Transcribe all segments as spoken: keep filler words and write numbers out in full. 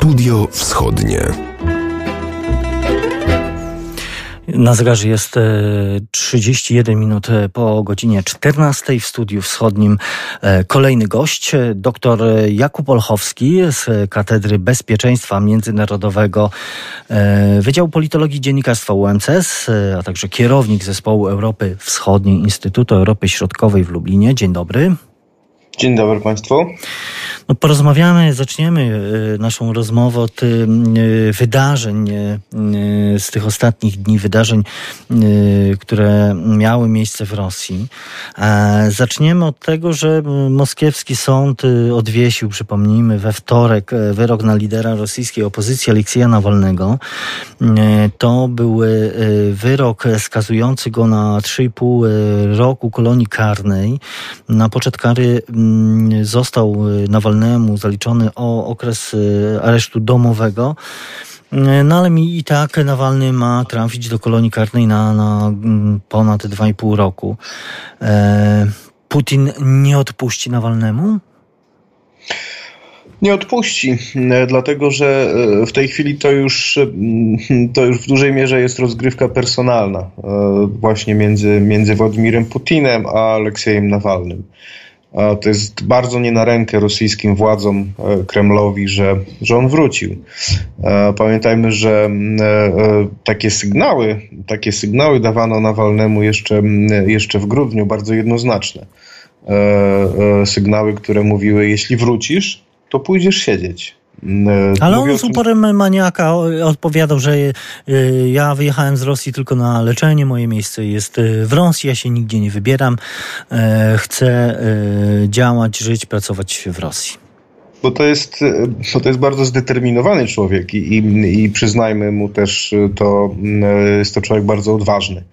Studio Wschodnie. Na zegarze jest trzydzieści jeden minut po godzinie czternastej. W Studiu Wschodnim kolejny gość, dr Jakub Olchowski z Katedry Bezpieczeństwa Międzynarodowego Wydziału Politologii Dziennikarstwa U M C S, a także kierownik Zespołu Europy Wschodniej Instytutu Europy Środkowej w Lublinie. Dzień dobry. Dzień dobry Państwu. No, porozmawiamy, zaczniemy naszą rozmowę od wydarzeń z tych ostatnich dni, wydarzeń, które miały miejsce w Rosji. Zaczniemy od tego, że moskiewski sąd odwiesił, przypomnijmy, we wtorek wyrok na lidera rosyjskiej opozycji Aleksieja Nawalnego. To był wyrok skazujący go na trzy i pół roku kolonii karnej. Na poczet kary został Nawalnemu zaliczony o okres aresztu domowego. No ale mi i tak Nawalny ma trafić do kolonii karnej na, na ponad dwa i pół roku. Putin nie odpuści Nawalnemu? Nie odpuści, dlatego że w tej chwili to już, to już w dużej mierze jest rozgrywka personalna właśnie między, między Władimirem Putinem a Aleksiejem Nawalnym. To jest bardzo nie na rękę rosyjskim władzom, Kremlowi, że, że on wrócił. Pamiętajmy, że takie sygnały, takie sygnały dawano Nawalnemu jeszcze, jeszcze w grudniu, bardzo jednoznaczne. Sygnały, które mówiły, jeśli wrócisz, to pójdziesz siedzieć. Ale on z uporem maniaka odpowiadał, że ja wyjechałem z Rosji tylko na leczenie, moje miejsce jest w Rosji, ja się nigdzie nie wybieram, chcę działać, żyć, pracować w Rosji. Bo to jest, bo to jest bardzo zdeterminowany człowiek i, i, i przyznajmy mu też, to jest to człowiek bardzo odważny.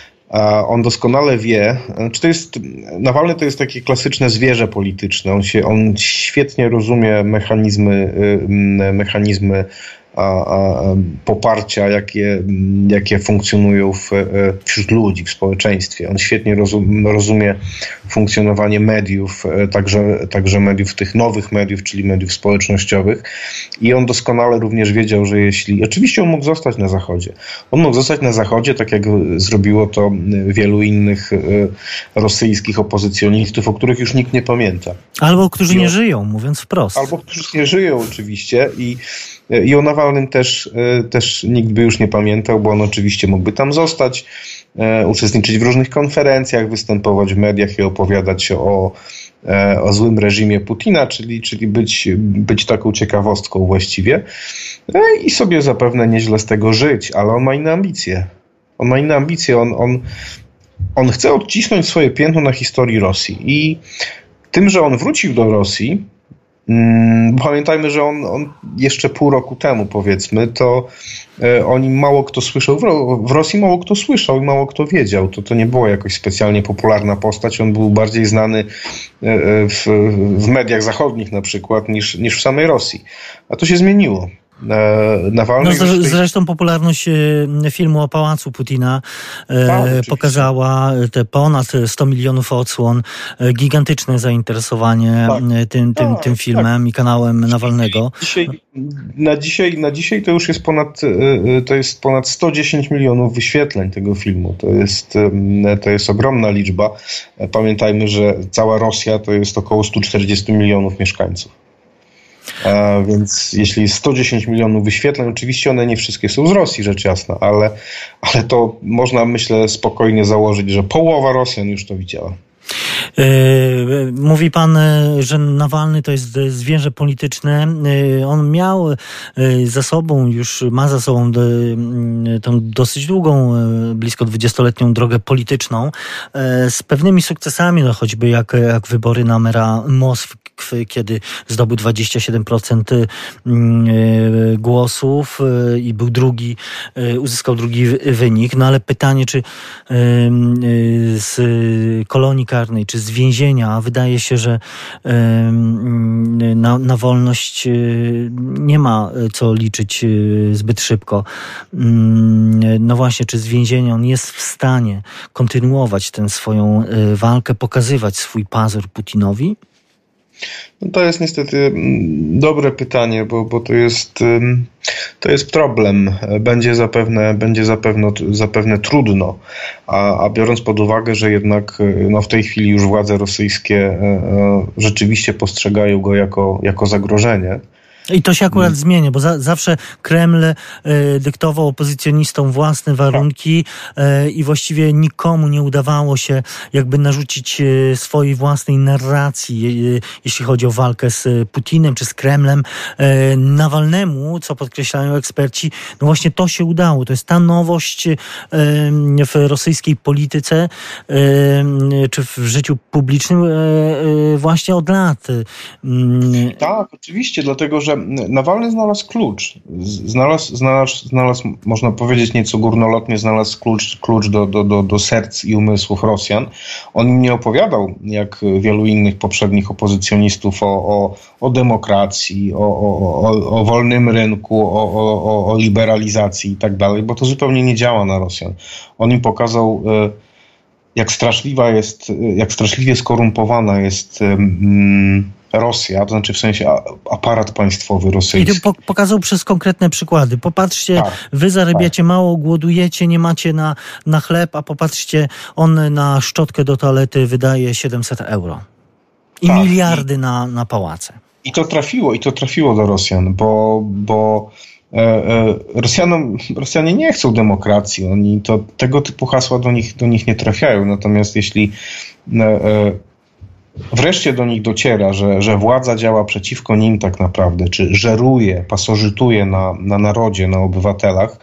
On doskonale wie, czy to jest, Nawalny to jest takie klasyczne zwierzę polityczne. On się, on świetnie rozumie mechanizmy, mechanizmy a, a, poparcia, jakie, jakie funkcjonują w, wśród ludzi, w społeczeństwie. On świetnie rozum, rozumie funkcjonowanie mediów, także, także mediów, tych nowych mediów, czyli mediów społecznościowych. I on doskonale również wiedział, że jeśli... Oczywiście on mógł zostać na Zachodzie. On mógł zostać na Zachodzie, tak jak zrobiło to wielu innych rosyjskich opozycjonistów, o których już nikt nie pamięta. Albo którzy I nie on, żyją, mówiąc wprost. Albo którzy nie żyją oczywiście i I o Nawalnym też, też nikt by już nie pamiętał, bo on oczywiście mógłby tam zostać, e, uczestniczyć w różnych konferencjach, występować w mediach i opowiadać o, e, o złym reżimie Putina, czyli, czyli być, być taką ciekawostką właściwie. E, I sobie zapewne nieźle z tego żyć, ale on ma inne ambicje. On ma inne ambicje, on, on, on chce odcisnąć swoje piętno na historii Rosji. I tym, że on wrócił do Rosji, pamiętajmy, że on, on jeszcze pół roku temu, powiedzmy, to e, oni mało kto słyszał, w, w Rosji mało kto słyszał i mało kto wiedział. To, to nie była jakoś specjalnie popularna postać. On był bardziej znany e, w, w mediach zachodnich na przykład niż, niż w samej Rosji. A to się zmieniło. Nawalny no, zresztą, zresztą popularność filmu o pałacu Putina tak, e, pokazała te ponad sto milionów odsłon, gigantyczne zainteresowanie tak, tym, tym, tak, tym filmem tak. i kanałem Nawalnego. Dzisiaj, na, dzisiaj, na dzisiaj to już jest ponad, to jest ponad sto dziesięć milionów wyświetleń tego filmu. To jest, to jest ogromna liczba. Pamiętajmy, że cała Rosja to jest około sto czterdzieści milionów mieszkańców. A więc jeśli sto dziesięć milionów wyświetleń, oczywiście one nie wszystkie są z Rosji, rzecz jasna, ale, ale to można, myślę, spokojnie założyć, że połowa Rosjan już to widziała. Mówi pan, że Nawalny to jest zwierzę polityczne. On miał za sobą, już ma za sobą tą dosyć długą, blisko dwudziestoletnią drogę polityczną z pewnymi sukcesami, no choćby jak, jak wybory na mera Moskwy, kiedy zdobył dwadzieścia siedem procent głosów i był drugi, uzyskał drugi wynik. No ale pytanie, czy z kolonii karnej, czy z więzienia, wydaje się, że na, na wolność nie ma co liczyć zbyt szybko. No właśnie, czy z więzienia on jest w stanie kontynuować tę swoją walkę, pokazywać swój pazur Putinowi? No to jest niestety dobre pytanie, bo, bo to jest to jest problem. Będzie zapewne, będzie zapewne, zapewne trudno, a, a biorąc pod uwagę, że jednak no w tej chwili już władze rosyjskie rzeczywiście postrzegają go jako, jako zagrożenie. I to się akurat hmm. zmienia, bo za, zawsze Kreml y, dyktował opozycjonistom własne warunki y, i właściwie nikomu nie udawało się jakby narzucić y, swojej własnej narracji, y, jeśli chodzi o walkę z Putinem czy z Kremlem. Y, Nawalnemu, co podkreślają eksperci, no właśnie to się udało. To jest ta nowość y, w rosyjskiej polityce y, czy w życiu publicznym y, y, właśnie od lat. Y, tak, oczywiście, dlatego że Nawalny znalazł klucz. Znalazł, znalazł, znalazł, można powiedzieć nieco górnolotnie, znalazł klucz, klucz do, do, do, do serc i umysłów Rosjan. On im nie opowiadał, jak wielu innych poprzednich opozycjonistów, o, o, o demokracji, o, o, o, o wolnym rynku, o, o, o liberalizacji i tak dalej, bo to zupełnie nie działa na Rosjan. On im pokazał, jak straszliwa jest, jak straszliwie skorumpowana jest um, Rosja, to znaczy w sensie aparat państwowy rosyjski. I to pokazał przez konkretne przykłady. Popatrzcie, tak, wy zarabiacie tak. mało, głodujecie, nie macie na, na chleb, a popatrzcie, on na szczotkę do toalety wydaje siedemset euro. I tak, miliardy i, na, na pałace. I to trafiło, i to trafiło do Rosjan, bo, bo e, e, Rosjanom, Rosjanie nie chcą demokracji. Oni to, tego typu hasła do nich, do nich nie trafiają. Natomiast jeśli e, e, wreszcie do nich dociera, że, że władza działa przeciwko nim tak naprawdę, czy żeruje, pasożytuje na, na narodzie, na obywatelach,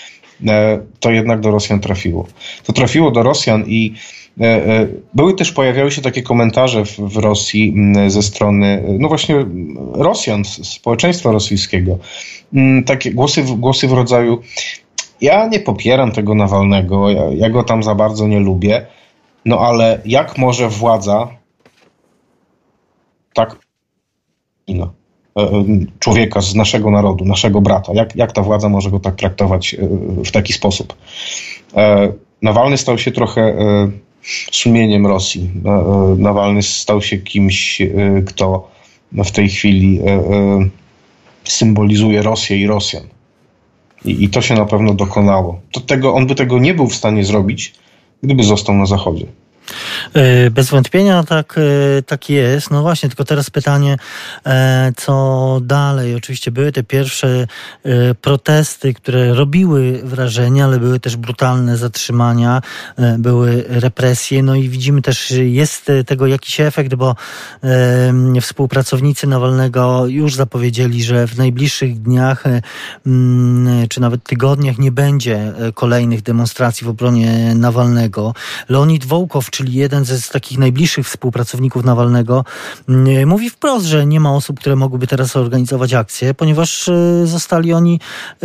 to jednak do Rosjan trafiło. To trafiło do Rosjan i były też, pojawiały się takie komentarze w, w Rosji ze strony, no właśnie Rosjan, społeczeństwa rosyjskiego. Takie głosy, głosy w rodzaju: ja nie popieram tego Nawalnego, ja, ja go tam za bardzo nie lubię, no ale jak może władza tak, no, człowieka z naszego narodu, naszego brata. Jak, jak ta władza może go tak traktować w taki sposób? Nawalny stał się trochę sumieniem Rosji. Nawalny stał się kimś, kto w tej chwili symbolizuje Rosję i Rosjan. I, i to się na pewno dokonało. To tego, on by tego nie był w stanie zrobić, gdyby został na Zachodzie. Bez wątpienia tak, tak jest. No właśnie, tylko teraz pytanie, co dalej? Oczywiście były te pierwsze protesty, które robiły wrażenie, ale były też brutalne zatrzymania, były represje. No i widzimy też, że jest tego jakiś efekt, bo współpracownicy Nawalnego już zapowiedzieli, że w najbliższych dniach czy nawet tygodniach nie będzie kolejnych demonstracji w obronie Nawalnego. Leonid Wołkow, czyli jeden z takich najbliższych współpracowników Nawalnego, mówi wprost, że nie ma osób, które mogłyby teraz organizować akcję, ponieważ zostali oni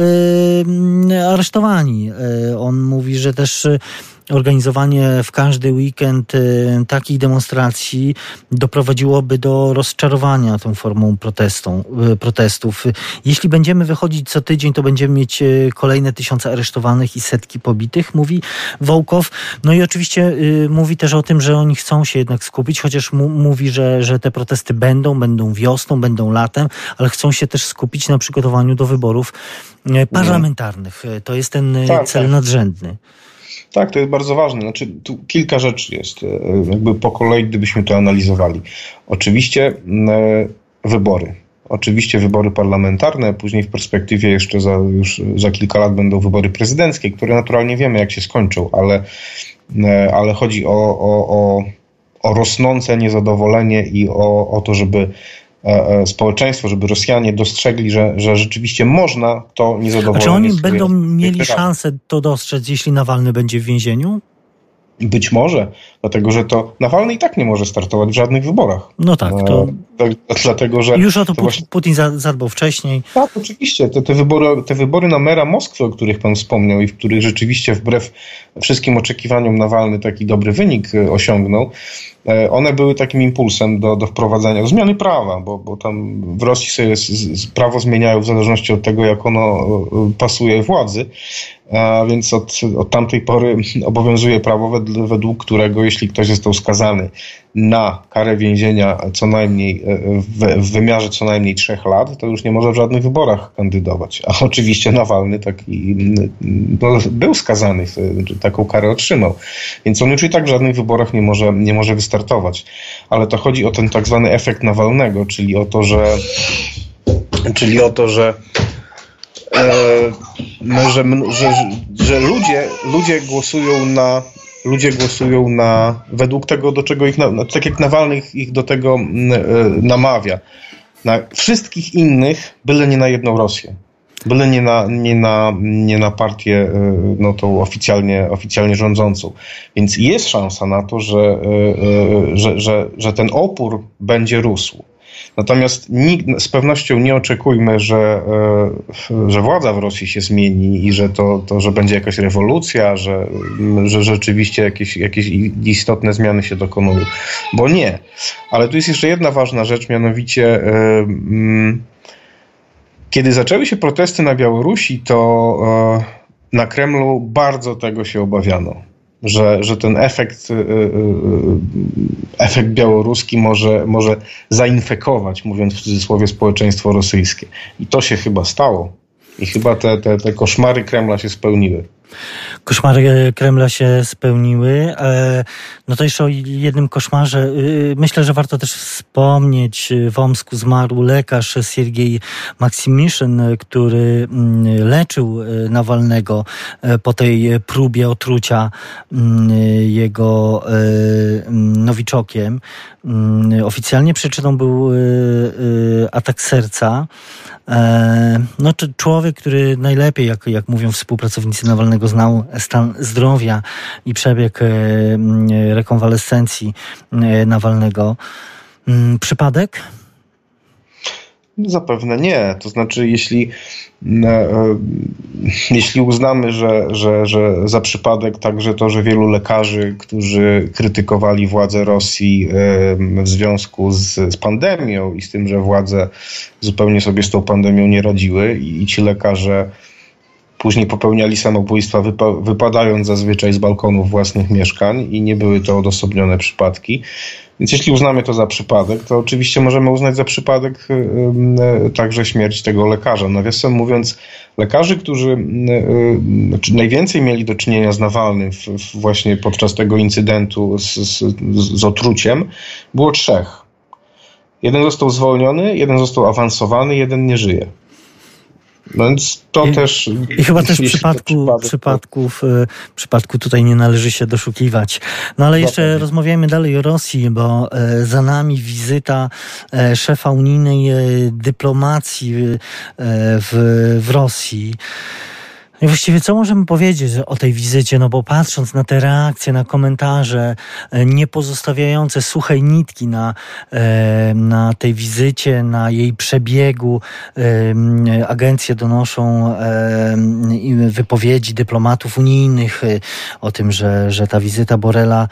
aresztowani. On mówi, że też organizowanie w każdy weekend y, takich demonstracji doprowadziłoby do rozczarowania tą formą protestą, y, protestów. Jeśli będziemy wychodzić co tydzień, to będziemy mieć y, kolejne tysiące aresztowanych i setki pobitych, mówi Wołkow. No i oczywiście y, mówi też o tym, że oni chcą się jednak skupić, chociaż mu, mówi, że, że te protesty będą, będą wiosną, będą latem, ale chcą się też skupić na przygotowaniu do wyborów y, parlamentarnych. To jest ten y, tak, cel tak. nadrzędny. Tak, to jest bardzo ważne. Znaczy, tu kilka rzeczy jest, jakby po kolei, gdybyśmy to analizowali. Oczywiście e, wybory. Oczywiście wybory parlamentarne, później w perspektywie jeszcze za, już za kilka lat będą wybory prezydenckie, które naturalnie wiemy, jak się skończą, ale, e, ale chodzi o, o, o, o rosnące niezadowolenie i o, o to, żeby społeczeństwo, żeby Rosjanie dostrzegli, że, że rzeczywiście można to niezadowolenie... A czy oni będą mieli szansę to dostrzec, jeśli Nawalny będzie w więzieniu? Być może, dlatego że to Nawalny i tak nie może startować w żadnych wyborach. No tak, to... E, dlatego, że już o to, to właśnie... Putin zadbał wcześniej. Tak, oczywiście. Te, te, wybory, te wybory na mera Moskwy, o których pan wspomniał i w których rzeczywiście wbrew wszystkim oczekiwaniom Nawalny taki dobry wynik osiągnął, one były takim impulsem do, do wprowadzenia, do zmiany prawa, bo, bo tam w Rosji sobie z, z, prawo zmieniają w zależności od tego, jak ono pasuje władzy, a więc od, od tamtej pory obowiązuje prawo, według którego jeśli ktoś został skazany na karę więzienia co najmniej w, w wymiarze co najmniej trzech lat, to już nie może w żadnych wyborach kandydować. A oczywiście Nawalny taki, no, był skazany, taką karę otrzymał. Więc on już i tak w żadnych wyborach nie może, nie może wystartować. Ale to chodzi o ten tak zwany efekt Nawalnego, czyli o to, że czyli o to, że e, no, że, że, że ludzie, ludzie głosują na Ludzie głosują na, według tego, do czego ich, tak jak Nawalny ich do tego namawia. Na wszystkich innych, byle nie na jedną Rosję. Byle nie na, nie na, nie na partię, no tą oficjalnie, oficjalnie rządzącą. Więc jest szansa na to, że, że, że, że ten opór będzie rósł. Natomiast nikt, z pewnością nie oczekujmy, że, że władza w Rosji się zmieni i że to, to że będzie jakaś rewolucja, że, że rzeczywiście jakieś, jakieś istotne zmiany się dokonują. Bo nie. Ale tu jest jeszcze jedna ważna rzecz, mianowicie kiedy zaczęły się protesty na Białorusi, to na Kremlu bardzo tego się obawiano. Że, że ten efekt, efekt białoruski może, może zainfekować, mówiąc w cudzysłowie, społeczeństwo rosyjskie. I to się chyba stało. I chyba te, te, te koszmary Kremla się spełniły. Koszmary Kremla się spełniły. No to jeszcze o jednym koszmarze. Myślę, że warto też wspomnieć. W Omsku zmarł lekarz Siergiej Maksimiszyn, który leczył Nawalnego po tej próbie otrucia jego nowiczokiem. Oficjalnie przyczyną był atak serca. No, to człowiek, który najlepiej, jak, jak mówią współpracownicy Nawalnego, znał stan zdrowia i przebieg rekonwalescencji Nawalnego. Przypadek? Zapewne nie. To znaczy, jeśli, e, jeśli uznamy, że, że, że za przypadek także to, że wielu lekarzy, którzy krytykowali władze Rosji e, w związku z, z pandemią i z tym, że władze zupełnie sobie z tą pandemią nie radziły i, i ci lekarze później popełniali samobójstwa, wypa- wypadając zazwyczaj z balkonów własnych mieszkań i nie były to odosobnione przypadki. Więc jeśli uznamy to za przypadek, to oczywiście możemy uznać za przypadek yy, także śmierć tego lekarza. Nawiasem mówiąc, lekarzy, którzy yy, najwięcej mieli do czynienia z Nawalnym w, w właśnie podczas tego incydentu z, z, z otruciem, było trzech. Jeden został zwolniony, jeden został awansowany, jeden nie żyje. No więc to I, też... I chyba też w przypadku, przypadków, w przypadku tutaj nie należy się doszukiwać. No ale jeszcze Zatem. rozmawiajmy dalej o Rosji, bo za nami wizyta szefa unijnej dyplomacji w, w Rosji. I właściwie co możemy powiedzieć o tej wizycie? No bo patrząc na te reakcje, na komentarze, nie pozostawiające suchej nitki na, na tej wizycie, na jej przebiegu, agencje donoszą wypowiedzi dyplomatów unijnych o tym, że, że ta wizyta Borrella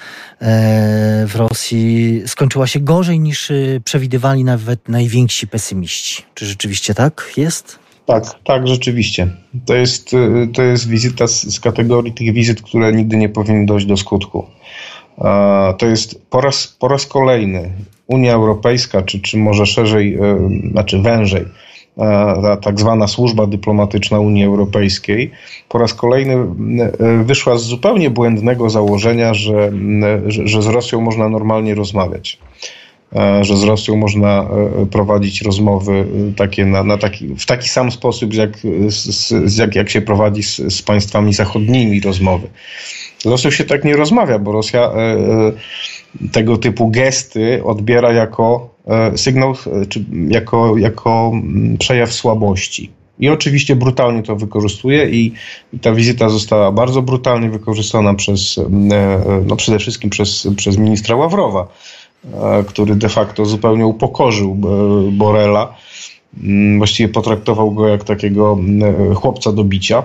w Rosji skończyła się gorzej niż przewidywali nawet najwięksi pesymiści. Czy rzeczywiście tak jest? Tak, tak, rzeczywiście. To jest, to jest wizyta z, z kategorii tych wizyt, które nigdy nie powinny dojść do skutku. To jest po raz, po raz kolejny Unia Europejska, czy, czy może szerzej, znaczy wężej, ta tak zwana służba dyplomatyczna Unii Europejskiej, po raz kolejny wyszła z zupełnie błędnego założenia, że, że, że z Rosją można normalnie rozmawiać. Że z Rosją można prowadzić rozmowy takie na, na taki, w taki sam sposób, jak, z, jak, jak się prowadzi z, z państwami zachodnimi rozmowy. Z Rosją się tak nie rozmawia, bo Rosja e, tego typu gesty odbiera jako e, sygnał, czy jako, jako przejaw słabości. I oczywiście brutalnie to wykorzystuje i, i ta wizyta została bardzo brutalnie wykorzystana przez, e, no przede wszystkim przez, przez ministra Ławrowa, który de facto zupełnie upokorzył Borrella. Właściwie potraktował go jak takiego chłopca do bicia.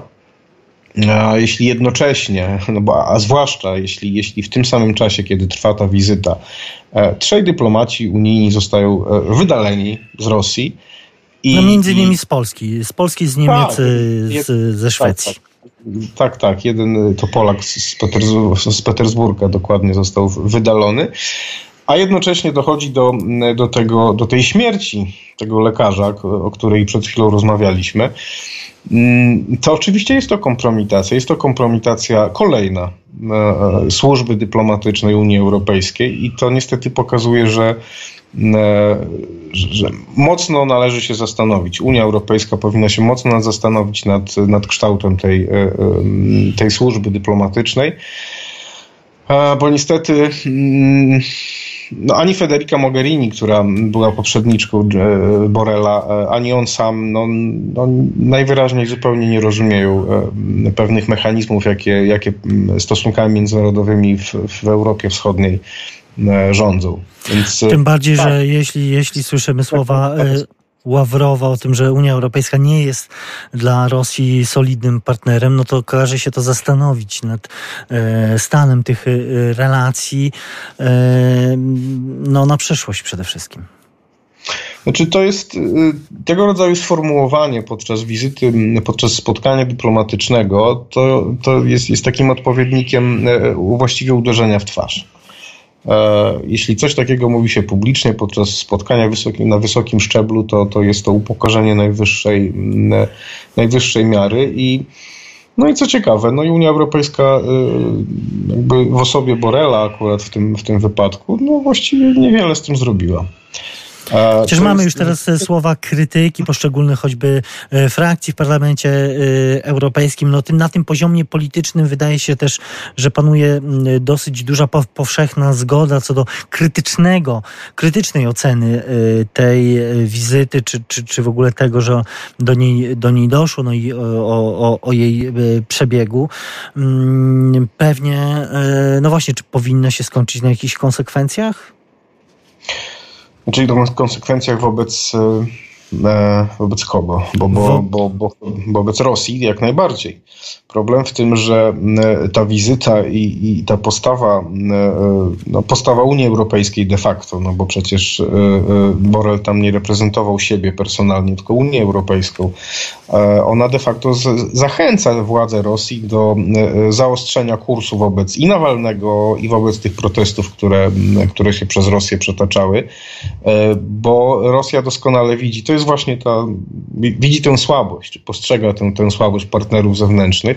A jeśli jednocześnie, no bo, a zwłaszcza jeśli, jeśli w tym samym czasie, kiedy trwa ta wizyta, trzej dyplomaci unijni zostają wydaleni z Rosji. I, no między innymi z Polski. Z Polski, z Niemiec, tak, z, ze Szwecji. Tak, tak. Tak, tak. Jeden to Polak z, Petersburga, z Petersburga dokładnie został wydalony. A jednocześnie dochodzi do, do, tego, do tej śmierci tego lekarza, o której przed chwilą rozmawialiśmy. To oczywiście jest to kompromitacja. Jest to kompromitacja kolejna służby dyplomatycznej Unii Europejskiej i to niestety pokazuje, że, że mocno należy się zastanowić. Unia Europejska powinna się mocno zastanowić nad, nad kształtem tej, tej służby dyplomatycznej, bo niestety no, ani Federica Mogherini, która była poprzedniczką Borrella, ani on sam no, no, najwyraźniej zupełnie nie rozumieją pewnych mechanizmów, jakie, jakie stosunkami międzynarodowymi w, w Europie Wschodniej rządzą. Więc, tym bardziej, tak. że jeśli, jeśli słyszymy słowa Ławrowa o tym, że Unia Europejska nie jest dla Rosji solidnym partnerem, no to każe się to zastanowić nad e, stanem tych e, relacji e, no, na przyszłość przede wszystkim. Znaczy to jest tego rodzaju sformułowanie podczas wizyty, podczas spotkania dyplomatycznego, to, to jest, jest takim odpowiednikiem właściwie uderzenia w twarz. Jeśli coś takiego mówi się publicznie podczas spotkania wysokim, na wysokim szczeblu, to, to jest to upokorzenie najwyższej, najwyższej miary. I, no i co ciekawe, no i Unia Europejska jakby w osobie Borrella akurat w tym, w tym wypadku, no właściwie niewiele z tym zrobiła. Chociaż mamy już teraz słowa krytyki poszczególnych choćby frakcji w Parlamencie Europejskim. No tym, na tym poziomie politycznym wydaje się też, że panuje dosyć duża powszechna zgoda co do krytycznego, krytycznej oceny tej wizyty, czy, czy, czy w ogóle tego, że do niej, do niej doszło, no i o, o, o jej przebiegu. Pewnie, no właśnie, czy powinno się skończyć na jakichś konsekwencjach? Czyli to w konsekwencjach wobec, e, wobec kogo? Bo, bo, bo, bo, wobec Rosji jak najbardziej. Problem w tym, że ta wizyta i, i ta postawa, no, postawa Unii Europejskiej de facto, no bo przecież Borrell tam nie reprezentował siebie personalnie, tylko Unię Europejską, ona de facto z, zachęca władze Rosji do zaostrzenia kursu wobec i Nawalnego, i wobec tych protestów, które, które się przez Rosję przetaczały, bo Rosja doskonale widzi, to jest właśnie ta, widzi tę słabość, postrzega tę, tę słabość partnerów zewnętrznych,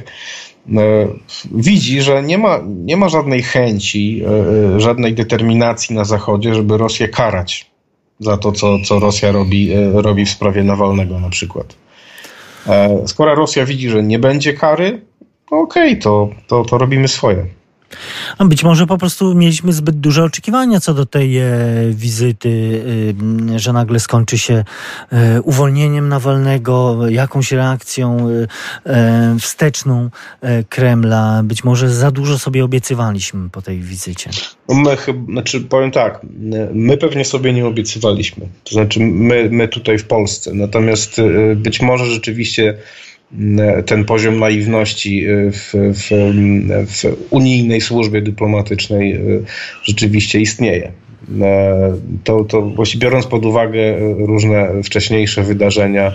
widzi, że nie ma, nie ma żadnej chęci, żadnej determinacji na Zachodzie, żeby Rosję karać za to, co, co Rosja robi, robi w sprawie Nawalnego na przykład. Skoro Rosja widzi, że nie będzie kary, no okej, okay, to, to, to robimy swoje. A być może po prostu mieliśmy zbyt duże oczekiwania co do tej e, wizyty, e, że nagle skończy się e, uwolnieniem Nawalnego, jakąś reakcją e, wsteczną e, Kremla. Być może za dużo sobie obiecywaliśmy po tej wizycie. My chyba, znaczy powiem tak, my pewnie sobie nie obiecywaliśmy. To znaczy my, my tutaj w Polsce. Natomiast e, być może rzeczywiście ten poziom naiwności w, w, w unijnej służbie dyplomatycznej rzeczywiście istnieje. To, to właśnie biorąc pod uwagę różne wcześniejsze wydarzenia,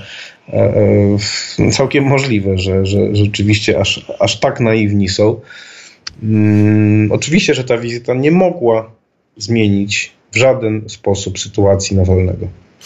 całkiem możliwe, że, że rzeczywiście aż, aż tak naiwni są. Oczywiście, że ta wizyta nie mogła zmienić w żaden sposób sytuacji Nawalnego.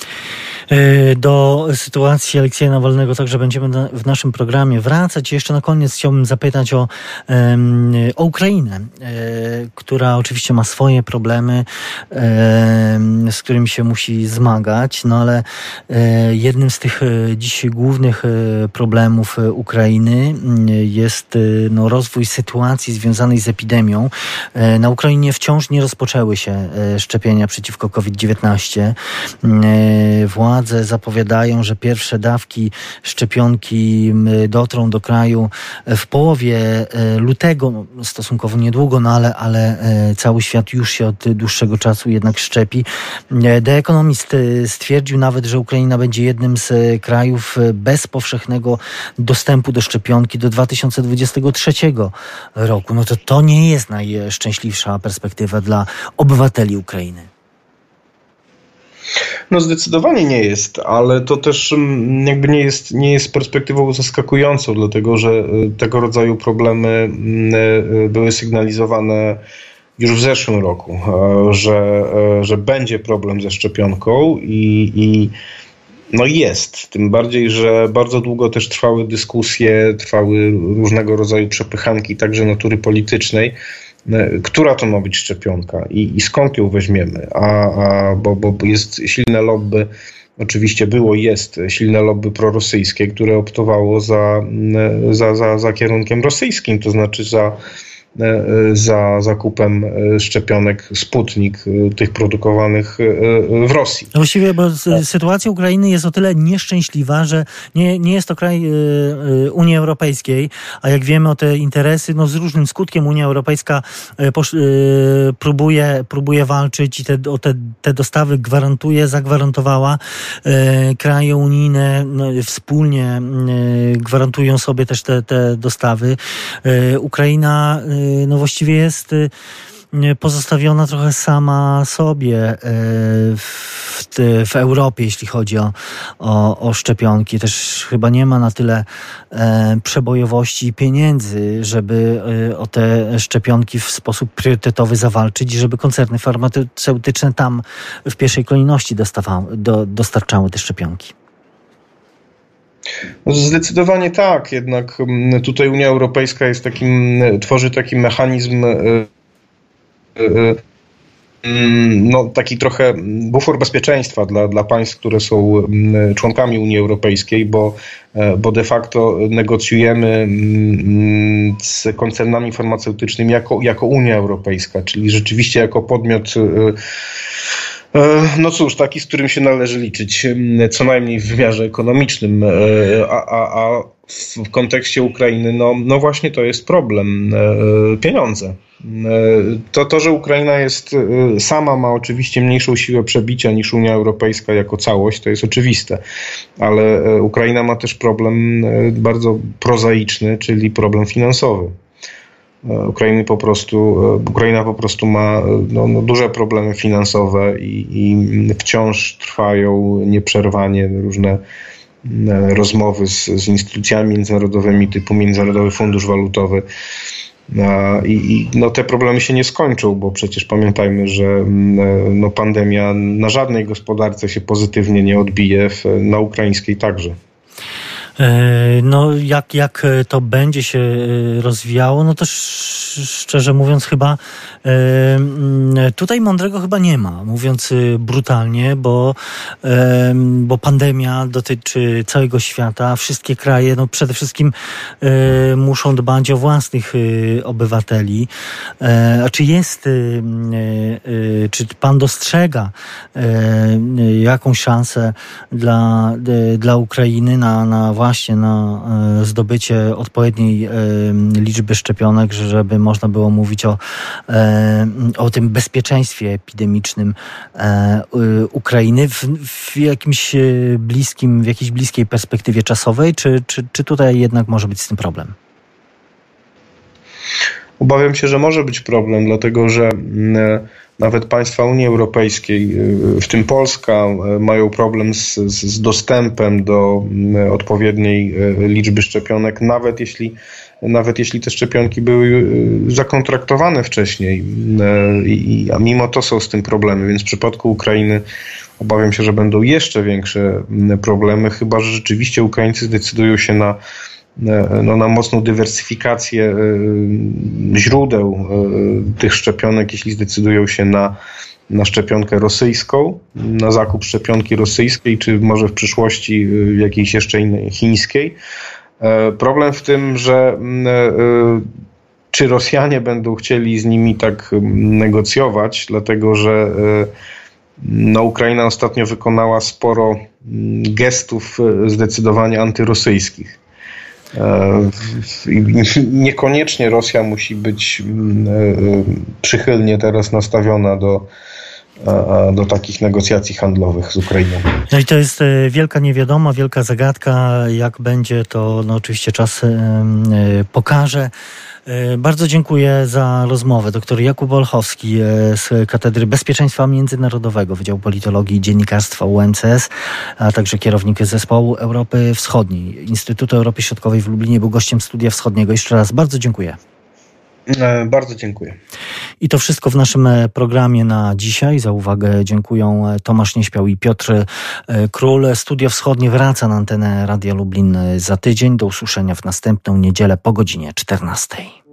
Do sytuacji Aleksieja Nawalnego także będziemy na, w naszym programie wracać. Jeszcze na koniec chciałbym zapytać o, um, o Ukrainę, e, która oczywiście ma swoje problemy, e, z którymi się musi zmagać, no ale e, jednym z tych e, dziś głównych e, problemów Ukrainy jest e, no, rozwój sytuacji związanej z epidemią. E, na Ukrainie wciąż nie rozpoczęły się e, szczepienia przeciwko kowid dziewiętnaście. E, władze zapowiadają, że pierwsze dawki szczepionki dotrą do kraju w połowie lutego, stosunkowo niedługo, no ale, ale cały świat już się od dłuższego czasu jednak szczepi. The Economist stwierdził nawet, że Ukraina będzie jednym z krajów bez powszechnego dostępu do szczepionki do dwa tysiące dwudziestego trzeciego roku. No to to nie jest najszczęśliwsza perspektywa dla obywateli Ukrainy. No zdecydowanie nie jest, ale to też jakby nie jest, nie jest perspektywą zaskakującą, dlatego że tego rodzaju problemy były sygnalizowane już w zeszłym roku, że, że będzie problem ze szczepionką i, i no jest. Tym bardziej, że bardzo długo też trwały dyskusje, trwały różnego rodzaju przepychanki, także natury politycznej, która to ma być szczepionka i, i skąd ją weźmiemy, a, a, bo, bo jest silne lobby, oczywiście było i jest silne lobby prorosyjskie, które optowało za, za, za, za kierunkiem rosyjskim, to znaczy za za zakupem szczepionek Sputnik, tych produkowanych w Rosji. Właściwie, bo sytuacja Ukrainy jest o tyle nieszczęśliwa, że nie, nie jest to kraj Unii Europejskiej, a jak wiemy o te interesy, no z różnym skutkiem Unia Europejska próbuje, próbuje walczyć i te, o te, te dostawy gwarantuje, zagwarantowała. Kraje unijne no, wspólnie gwarantują sobie też te, te dostawy. Ukraina no właściwie jest pozostawiona trochę sama sobie w, w Europie, jeśli chodzi o, o, o szczepionki. Też chyba nie ma na tyle przebojowości i pieniędzy, żeby o te szczepionki w sposób priorytetowy zawalczyć i żeby koncerny farmaceutyczne tam w pierwszej kolejności dostawały, do, dostarczały te szczepionki. Zdecydowanie tak, jednak tutaj Unia Europejska jest takim, tworzy taki mechanizm, no taki trochę bufor bezpieczeństwa dla, dla państw, które są członkami Unii Europejskiej, bo, bo de facto negocjujemy z koncernami farmaceutycznymi jako, jako Unia Europejska, czyli rzeczywiście jako podmiot, no cóż, taki, z którym się należy liczyć, co najmniej w wymiarze ekonomicznym, a, a, a w kontekście Ukrainy, no, no właśnie to jest problem, pieniądze. To, to, że Ukraina jest sama, ma oczywiście mniejszą siłę przebicia niż Unia Europejska jako całość, to jest oczywiste, ale Ukraina ma też problem bardzo prozaiczny, czyli problem finansowy. Ukrainy po prostu, Ukraina po prostu ma no, no, duże problemy finansowe i, i wciąż trwają nieprzerwanie różne rozmowy z, z instytucjami międzynarodowymi typu Międzynarodowy Fundusz Walutowy. I, i no, te problemy się nie skończą, bo przecież pamiętajmy, że no, pandemia na żadnej gospodarce się pozytywnie nie odbije, w, na ukraińskiej także. No jak, jak to będzie się rozwijało, no to szczerze mówiąc chyba tutaj mądrego chyba nie ma, mówiąc brutalnie, bo, bo pandemia dotyczy całego świata, wszystkie kraje no przede wszystkim muszą dbać o własnych obywateli. A czy jest, czy pan dostrzega jakąś szansę dla, dla Ukrainy na, na właśnie na zdobycie odpowiedniej liczby szczepionek, żeby można było mówić o, o tym bezpieczeństwie epidemicznym Ukrainy w, w jakimś bliskim, w jakiejś bliskiej perspektywie czasowej, czy, czy, czy tutaj jednak może być z tym problem? Obawiam się, że może być problem, dlatego że nawet państwa Unii Europejskiej, w tym Polska, mają problem z, z dostępem do odpowiedniej liczby szczepionek, nawet jeśli, nawet jeśli te szczepionki były zakontraktowane wcześniej. I, a mimo to są z tym problemy, więc w przypadku Ukrainy obawiam się, że będą jeszcze większe problemy, chyba że rzeczywiście Ukraińcy zdecydują się na No, na mocną dywersyfikację źródeł tych szczepionek, jeśli zdecydują się na, na szczepionkę rosyjską, na zakup szczepionki rosyjskiej, czy może w przyszłości jakiejś jeszcze innej, chińskiej. Problem w tym, że czy Rosjanie będą chcieli z nimi tak negocjować, dlatego że no, Ukraina ostatnio wykonała sporo gestów zdecydowanie antyrosyjskich. Niekoniecznie Rosja musi być przychylnie teraz nastawiona do, do takich negocjacji handlowych z Ukrainą. No i to jest wielka niewiadoma, wielka zagadka. Jak będzie, to no oczywiście czas pokaże. Bardzo dziękuję za rozmowę. Doktor Jakub Olchowski z Katedry Bezpieczeństwa Międzynarodowego Wydziału Politologii i Dziennikarstwa U M C S, a także kierownik Zespołu Europy Wschodniej Instytutu Europy Środkowej w Lublinie, był gościem Studia Wschodniego. Jeszcze raz bardzo dziękuję. Bardzo dziękuję. I to wszystko w naszym programie na dzisiaj. Za uwagę dziękuję Tomasz Nieśpiał i Piotr Król. Studio Wschodnie wraca na antenę Radia Lublin za tydzień. Do usłyszenia w następną niedzielę po godzinie czternastej.